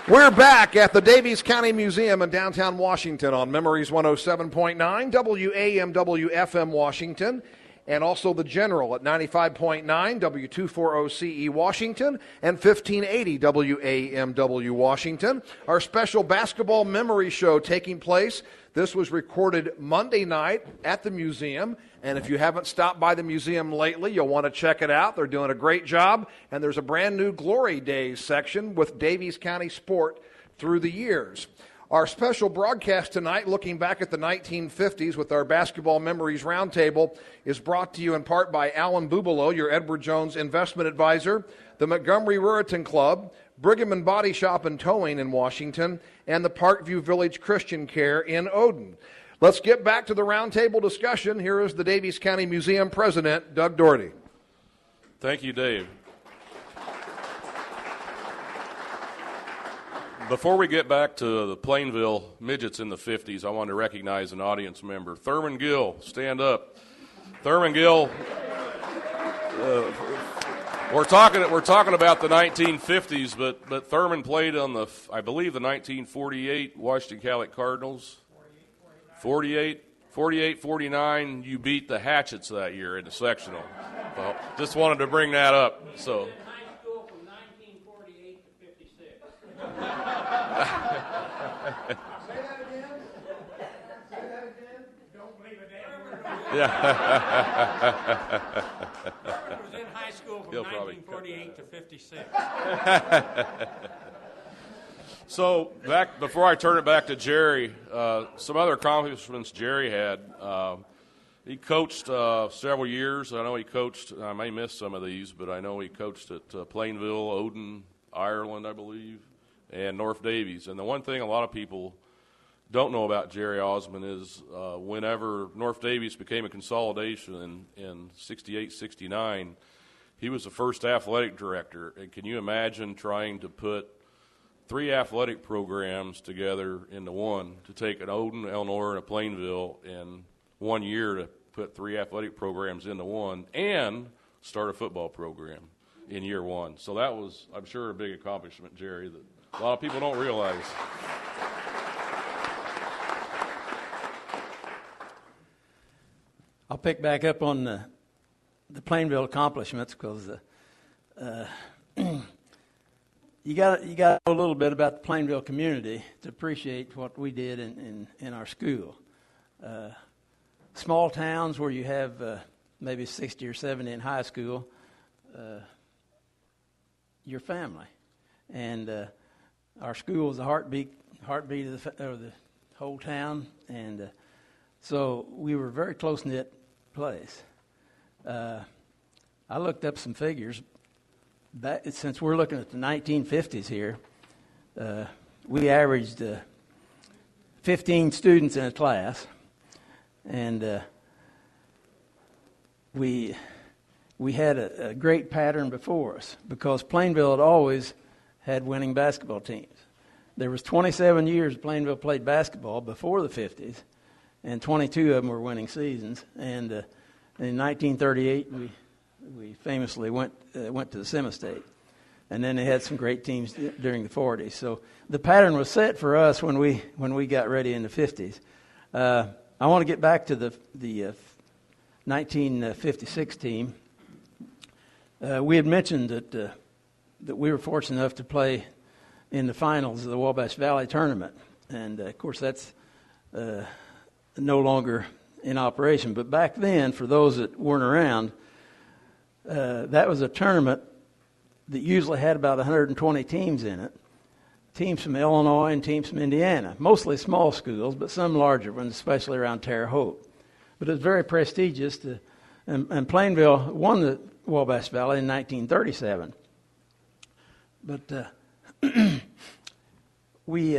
We're back at the Daviess County Museum in downtown Washington on Memories 107.9, WAMW FM Washington, and also the General at 95.9, W240CE Washington, and 1580 WAMW Washington. Our special basketball memory show taking place. This was recorded Monday night at the museum, and if you haven't stopped by the museum lately, you'll want to check it out. They're doing a great job, and there's a brand new Glory Days section with Daviess County sport through the years. Our special broadcast tonight, looking back at the 1950s with our Basketball Memories Roundtable, is brought to you in part by Alan Bubalo, your Edward Jones investment advisor, the Montgomery Ruritan Club, Brigham and Body Shop and Towing in Washington, and the Parkview Village Christian Care in Odin. Let's get back to the roundtable discussion. Here is the Daviess County Museum President, Doug Doherty. Thank you, Dave. Before we get back to the Plainville Midgets in the 50s, I want to recognize an audience member. Thurman Gill, stand up. Thurman Gill, we're talking about the 1950s, but Thurman played on the 1948 Washington Catholic Cardinals. 48-49, you beat the Hatchets that year in the sectional. Well, just wanted to bring that up. So. In high school from 1948 to 56. Say that again. Don't believe a damn word. Yeah. I was in high school from 1948 to 56. So, before I turn it back to Jerry, some other accomplishments Jerry had. He coached several years. I know he coached, I may miss some of these, but I know he coached at Plainville, Odin, Ireland, I believe, and North Daviess. And the one thing a lot of people don't know about Jerry Osmond is whenever North Daviess became a consolidation in 68, 69, he was the first athletic director. And can you imagine trying to put 3 athletic programs together into one, to take an Odin, Elnor, and a Plainville in 1 year to put 3 athletic programs into one and start a football program in year 1. So that was, I'm sure, a big accomplishment, Jerry, that a lot of people don't realize. I'll pick back up on the Plainville accomplishments because you got to know a little bit about the Plainville community to appreciate what we did in our school. Small towns where you have maybe 60 or 70 in high school, your family. And our school was the heartbeat of the whole town, and so we were a very close-knit place. I looked up some figures. Since we're looking at the 1950s here, we averaged 15 students in a class, and we had a great pattern before us because Plainville had always had winning basketball teams. There was 27 years Plainville played basketball before the 50s, and 22 of them were winning seasons. And in 1938, we famously went to the semi-state. And then they had some great teams during the 40s. So the pattern was set for us when we got ready in the 50s. I want to get back to the 1956 team. We had mentioned that we were fortunate enough to play in the finals of the Wabash Valley tournament. And, of course, that's no longer in operation. But back then, for those that weren't around, that was a tournament that usually had about 120 teams in it, teams from Illinois and teams from Indiana, mostly small schools, but some larger ones, especially around Terre Haute. But it was very prestigious, and Plainville won the Wabash Valley in 1937. But we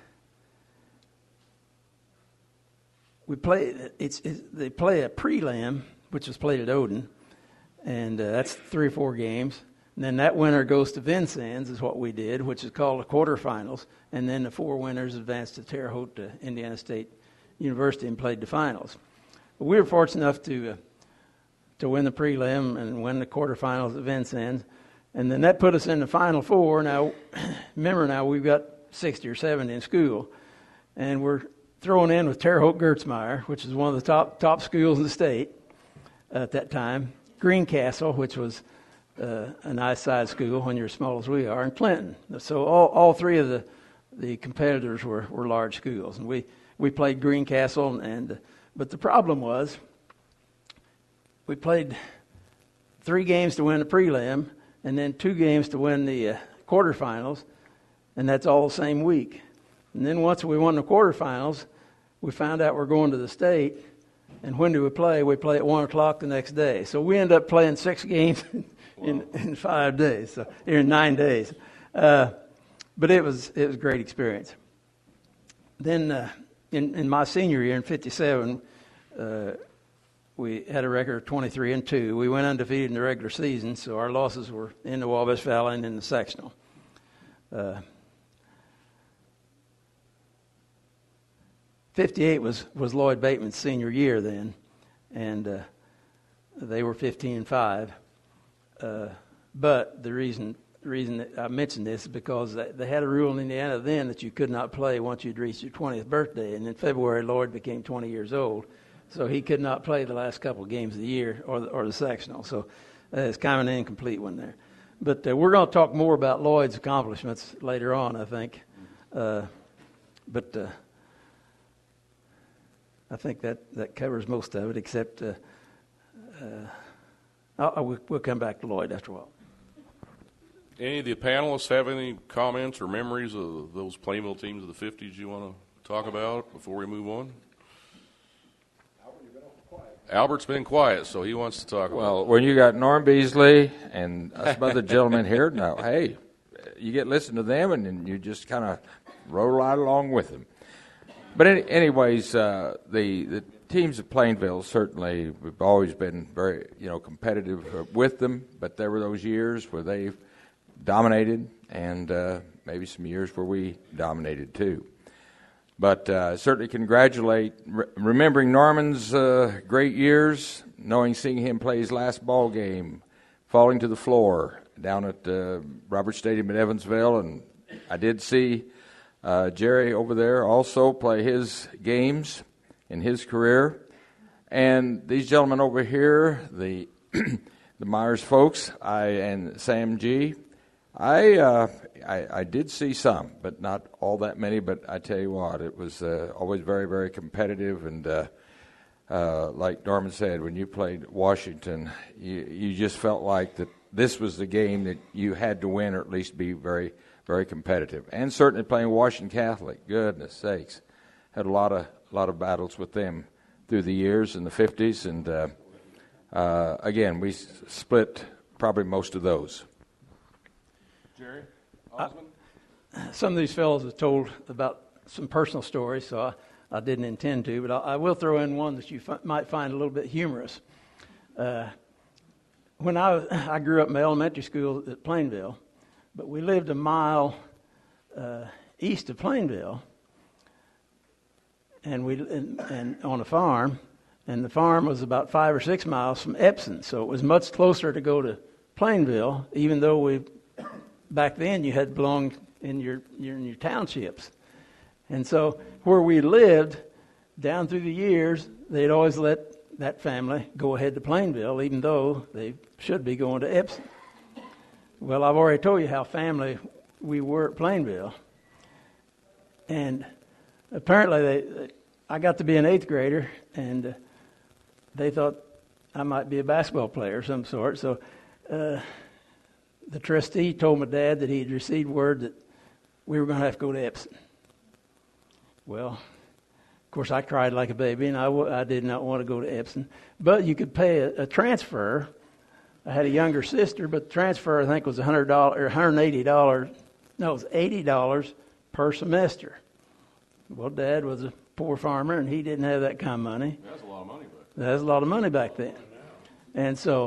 play. They play a prelim, which was played at Odin, and that's 3 or 4 games. And then that winner goes to Vincennes, is what we did, which is called the quarterfinals. And then the 4 winners advanced to Terre Haute, to Indiana State University, and played the finals. But we were fortunate enough to win the prelim and win the quarterfinals at Vincennes. And then that put us in the Final Four. Now, remember now, we've got 60 or 70 in school. And we're thrown in with Terre Haute Gertzmeyer, which is one of the top schools in the state at that time. Greencastle, which was a nice-sized school when you're as small as we are, and Clinton. So all three of the competitors were large schools. And we played Greencastle, but the problem was we played 3 games to win the prelim, and then 2 games to win the quarterfinals, and that's all the same week. And then once we won the quarterfinals, we found out we're going to the state, and when do we play? We play at 1 o'clock the next day. So we ended up playing 6 games in 5 days, so in 9 days. But it was a great experience. Then in my senior year in '57, we had a record of 23-2. We went undefeated in the regular season, so our losses were in the Wabash Valley and in the sectional. 58 was Lloyd Bateman's senior year then, and they were 15-5. But the reason that I mentioned this is because they had a rule in Indiana then that you could not play once you'd reached your 20th birthday. And in February, Lloyd became 20 years old, so he could not play the last couple of games of the year or the sectional. So it's kind of an incomplete one there. But we're going to talk more about Lloyd's accomplishments later on, I think. But I think that covers most of it, except we'll come back to Lloyd after a while. Any of the panelists have any comments or memories of those Plainville teams of the 50s you want to talk about before we move on? Albert's been quiet, so he wants to talk about it. Well, when you got Norm Beasley and some other gentlemen here, now, hey, you get listen to them and you just kind of roll right along with them. But anyways, the teams of Plainville, certainly, we've always been very, competitive with them, but there were those years where they dominated and maybe some years where we dominated too. But certainly congratulate, remembering Norman's great years, seeing him play his last ball game, falling to the floor down at Robert Stadium in Evansville. And I did see Jerry over there also play his games in his career. And these gentlemen over here, the Myers folks, and Sam G., I did see some, but not all that many. But I tell you what, it was always very, very competitive. And like Norman said, when you played Washington, you just felt like that this was the game that you had to win, or at least be very, very competitive. And certainly playing Washington Catholic, goodness sakes, had a lot of battles with them through the years in the 50s. And again, we split probably most of those. Jerry? Osmond? Some of these fellows have told about some personal stories, so I didn't intend to, but I will throw in one that you might find a little bit humorous. When I grew up in elementary school at Plainville, but we lived a mile east of Plainville, and on a farm, and the farm was about 5 or 6 miles from Epsom, so it was much closer to go to Plainville, even though back then you had belonged in your townships. And so where we lived, down through the years, they'd always let that family go ahead to Plainville, even though they should be going to Epsom. Well, I've already told you how family we were at Plainville. And apparently I got to be an 8th grader, and they thought I might be a basketball player of some sort. So the trustee told my dad that he had received word that we were going to have to go to Epsom. Well, of course, I cried like a baby, and I did not want to go to Epsom. But you could pay a transfer. I had a younger sister, but the transfer, I think, was $100 or $180. No, it was $80 per semester. Well, Dad was a poor farmer, and he didn't have that kind of money. That's a lot of money back then. That's a lot of money back then. And so...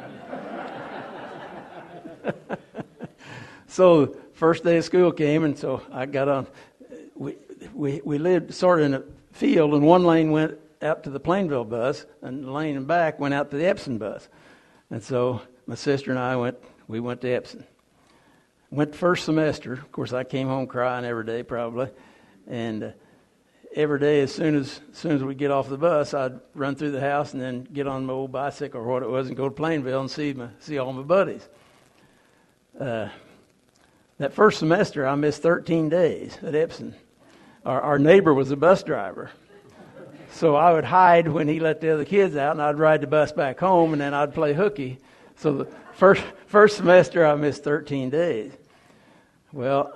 So first day of school came, and so I got on. We lived sort of in a field, and one lane went out to the Plainville bus, and the lane back went out to the Epsom bus. And so my sister and I went we went to Epsom. Went the first semester. Of course, I came home crying every day probably. And every day as soon as we get off the bus, I'd run through the house and then get on my old bicycle or what it was and go to Plainville and see all my buddies. That first semester, I missed 13 days at Epsom. Our neighbor was a bus driver. So I would hide when he let the other kids out, and I'd ride the bus back home, and then I'd play hooky. So the first semester, I missed 13 days. Well,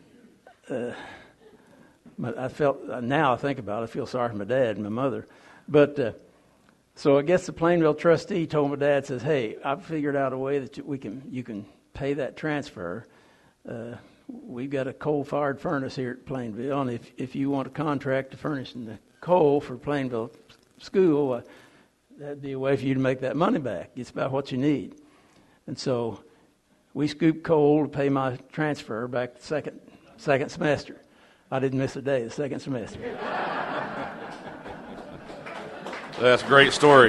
now I think about it, I feel sorry for my dad and my mother. But so I guess the Plainville trustee told my dad, says, "Hey, I've figured out a way that you can pay that transfer. We've got a coal-fired furnace here at Plainville, and if you want a contract to furnishing the coal for Plainville School, that'd be a way for you to make that money back. It's about what you need." And so we scooped coal to pay my transfer back the second semester. I didn't miss a day the second semester. That's a great story.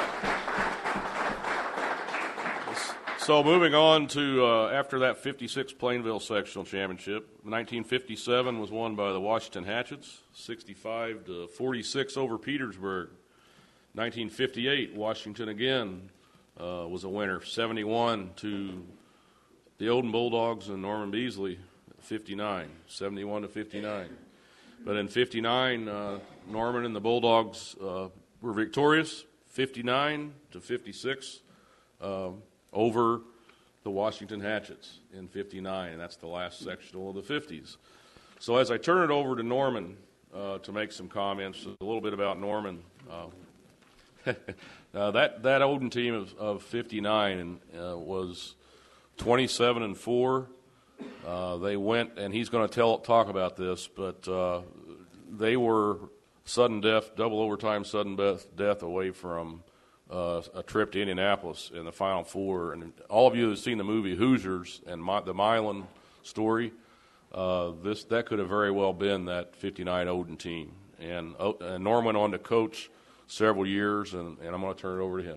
So moving on to after that 56 Plainville sectional championship, 1957 was won by the Washington Hatchets, 65-46 over Petersburg. 1958, Washington again was a winner, 71 to the Odin Bulldogs and Norman Beasley, 59, 71-59. But in 59, Norman and the Bulldogs were victorious, 59-56. Over the Washington Hatchets in 59, and that's the last sectional of the 50s. So as I turn it over to Norman to make some comments, a little bit about Norman. That Odin team of 59 was 27-4. They went, and he's going to talk about this, but they were sudden death, double overtime sudden death away from a trip to Indianapolis in the Final Four. And all of you who have seen the movie Hoosiers and the Milan story, that could have very well been that 59 Odin team. And Norm went on to coach several years, and I'm going to turn it over to him.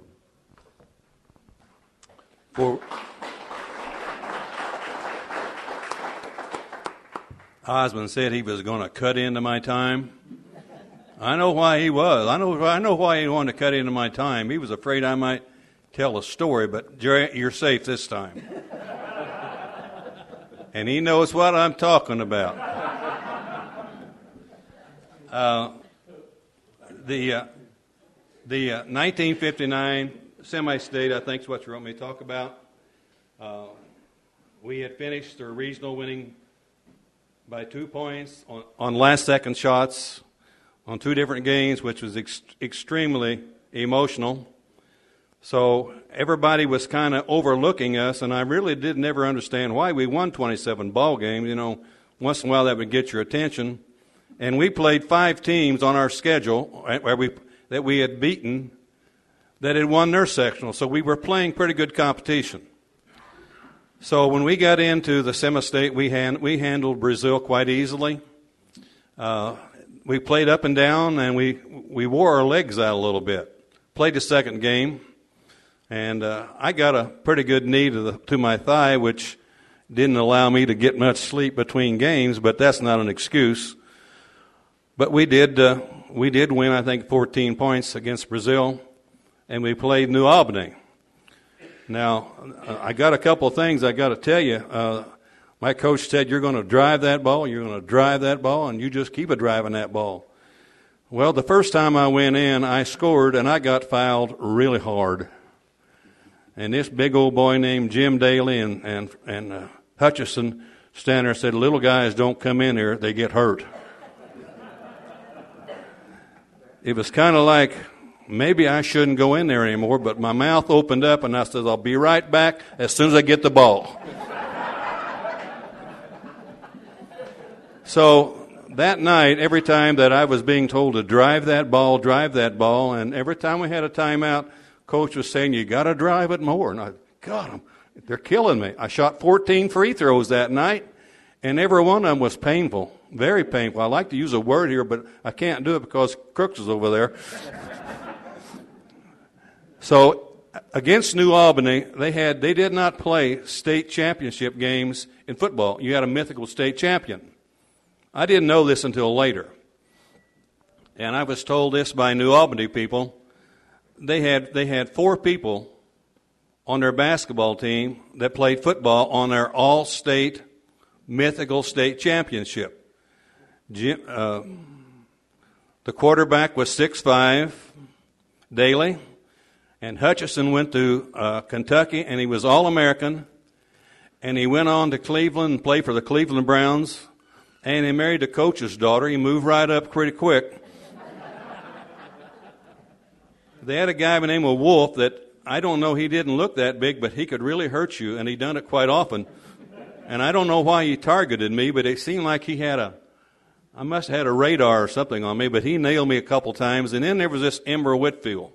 Osmond said he was going to cut into my time. I know why he was. I know why he wanted to cut into my time. He was afraid I might tell a story, but Jerry, you're safe this time. And he knows what I'm talking about. The 1959 semi-state, I think, is what you want me to talk about. We had finished our regional winning by 2 points on last-second shots on two different games, which was extremely emotional. So everybody was kind of overlooking us, and I really did never understand why. We won 27 ball games. You know, once in a while that would get your attention. And we played 5 teams on our schedule that we had beaten that had won their sectional. So we were playing pretty good competition. So when we got into the semi-state, we handled Brazil quite easily. We played up and down, and we wore our legs out a little bit. Played the second game, and I got a pretty good knee to my thigh, which didn't allow me to get much sleep between games, but that's not an excuse. But we did win, I think, 14 points against Brazil, and we played New Albany. Now, I got a couple of things I got to tell you. My coach said, you're going to drive that ball, and you just keep driving that ball. Well, the first time I went in, I scored, and I got fouled really hard. And this big old boy named Jim Daly and Hutchison stand there and said, little guys don't come in here, they get hurt. It was kind of like, maybe I shouldn't go in there anymore, but my mouth opened up, and I said, I'll be right back as soon as I get the ball. So that night, every time that I was being told to drive that ball, and every time we had a timeout, Coach was saying, you got to drive it more. And I, God, they're killing me. I shot 14 free throws that night, and every one of them was painful, very painful. I like to use a word here, but I can't do it because Crooks is over there. So against New Albany, they did not play state championship games in football. You had a mythical state champion. I didn't know this until later. And I was told this by New Albany people. They had 4 people on their basketball team that played football on their all-state mythical state championship. The quarterback was 6'5", Daly, and Hutchison went to Kentucky, and he was All-American, and he went on to Cleveland and played for the Cleveland Browns, and he married the coach's daughter. He moved right up pretty quick. They had a guy by the name of Wolf that, I don't know, he didn't look that big, but he could really hurt you, and he done it quite often. And I don't know why he targeted me, but it seemed like I must have had a radar or something on me, but he nailed me a couple times. And then there was this Ember Whitfield.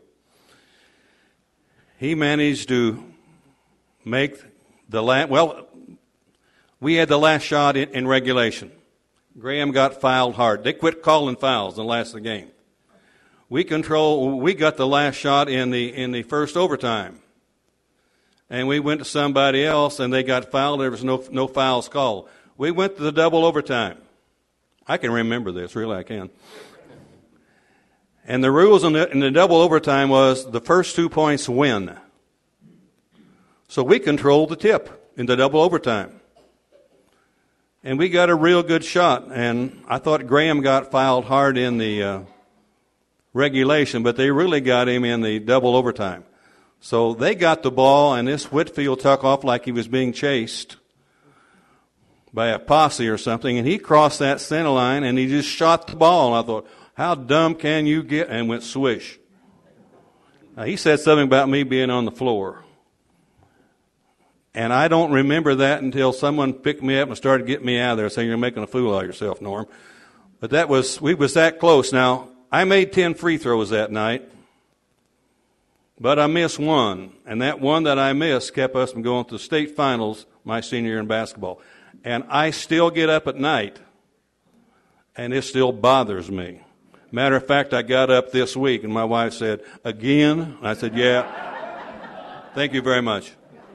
He managed to make the last, we had the last shot in regulation. Graham got fouled hard. They quit calling fouls in the last of the game. We got the last shot in the first overtime. And we went to somebody else, and they got fouled. There was no fouls called. We went to the double overtime. I can remember this, really I can. And the rules in the double overtime was the first 2 points win. So we controlled the tip in the double overtime. And we got a real good shot. And I thought Graham got fouled hard in the regulation, but they really got him in the double overtime. So they got the ball, and this Whitfield took off like he was being chased by a posse or something, and he crossed that center line, and he just shot the ball. And I thought, how dumb can you get? And went swish. Now, he said something about me being on the floor. And I don't remember that until someone picked me up and started getting me out of there, saying, you're making a fool of yourself, Norm. But we was that close. Now, I made 10 free throws that night, but I missed one. And that one that I missed kept us from going to the state finals my senior year in basketball. And I still get up at night, and it still bothers me. Matter of fact, I got up this week, and my wife said, again? And I said, yeah. Thank you very much.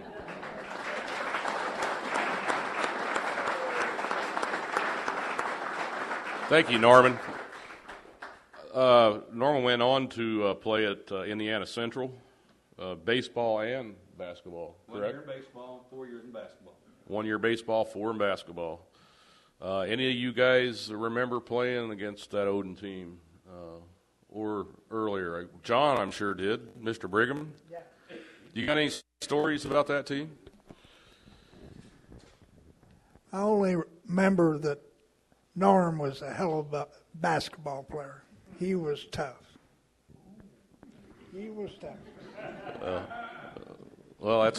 Thank you, Norman. Norman went on to play at Indiana Central, baseball and basketball, correct? 1 year baseball, 4 years in basketball. 1 year baseball, 4 in basketball. Any of you guys remember playing against that Odin team or earlier? John, I'm sure, did. Mr. Brigham? Yeah. You got any stories about that team? I only remember that Norm was a hell of a basketball player. He was tough. Well, it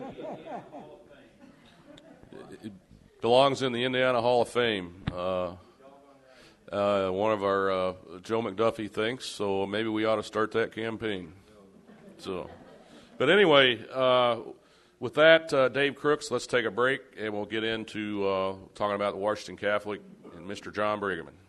belongs in the Indiana Hall of Fame. One of our Joe McDuffie thinks, so maybe we ought to start that campaign. But anyway, with that, Dave Crooks, let's take a break, and we'll get into talking about the Washington Catholic and Mr. John Brigham.